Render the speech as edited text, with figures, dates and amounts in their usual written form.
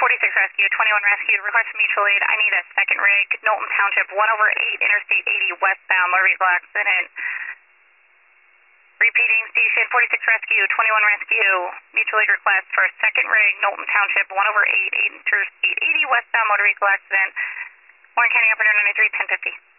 46 Rescue, 21 Rescue, request mutual aid. I need a second rig, Knowlton Township, 1/8, Interstate 80, westbound, motor vehicle accident. Repeating, station 46 Rescue, 21 Rescue, mutual aid request for second rig, Knowlton Township, 1/8, Interstate 80, westbound, motor vehicle accident. Warren County, Operator 93, 1050.